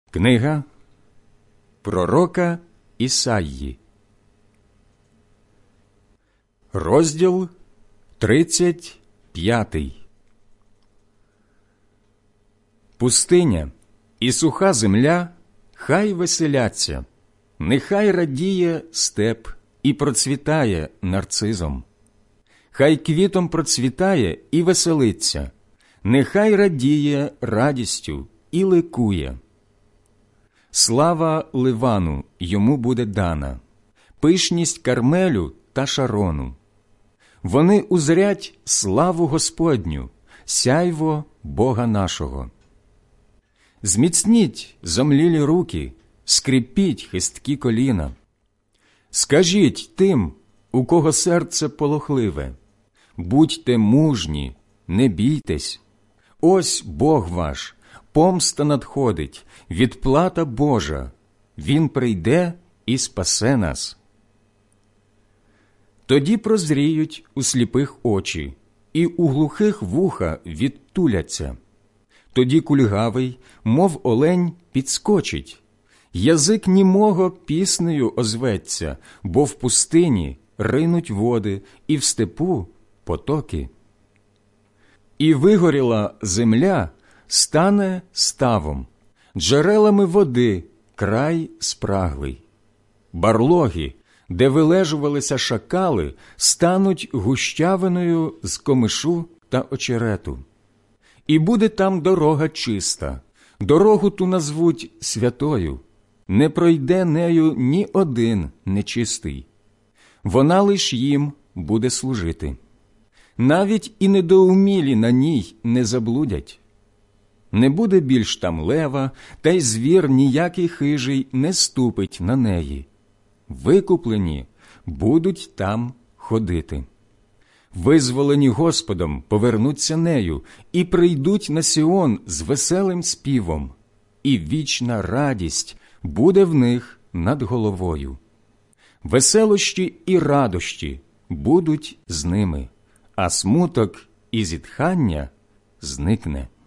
Книга пророка Ісаї, розділ 35. Пустиня і суха земля хай веселяться, нехай радіє степ і процвітає нарцизом. Хай квітом процвітає і веселиться, нехай радіє радістю і ликує. Слава Ливану йому буде дана, пишність Кармелю та Шарону. Вони узрять славу Господню, сяйво Бога нашого. Зміцніть зомлілі руки, скріпіть хисткі коліна. Скажіть тим, у кого серце полохливе, будьте мужні, не бійтесь. Ось Бог ваш, помста надходить, відплата Божа, Він прийде і спасе нас. Тоді прозріють у сліпих очі, і у глухих вуха відтуляться. Тоді кульгавий, мов олень, підскочить, язик німого піснею озветься, бо в пустині ринуть води, і в степу потоки. І вигоріла земля стане ставом, джерелами води край спраглий. Барлоги, де вилежувалися шакали, стануть гущавиною з комишу та очерету. І буде там дорога чиста, дорогу ту назвуть святою, не пройде нею ні один нечистий. Вона лиш їм буде служити. Навіть і недоумілі на ній не заблудять. Не буде більш там лева, та й звір ніякий хижий не ступить на неї. Викуплені будуть там ходити. Визволені Господом повернуться нею і прийдуть на Сіон з веселим співом, і вічна радість буде в них над головою. Веселощі і радощі будуть з ними, а смуток і зітхання зникне.